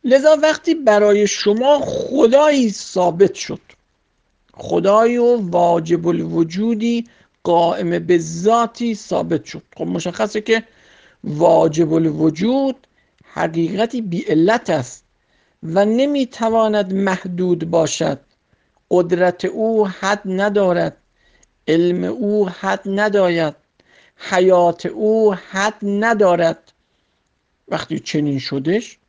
لذا وقتی برای شما خدایی ثابت شد، خدای و واجب الوجودی قائم به ذاتی ثابت شد، خب مشخصه که واجب الوجود حقیقتی بی علت است و نمیتواند محدود باشد. قدرت او حد ندارد، علم او حد ندارد، حیات او حد ندارد. وقتی چنین شدش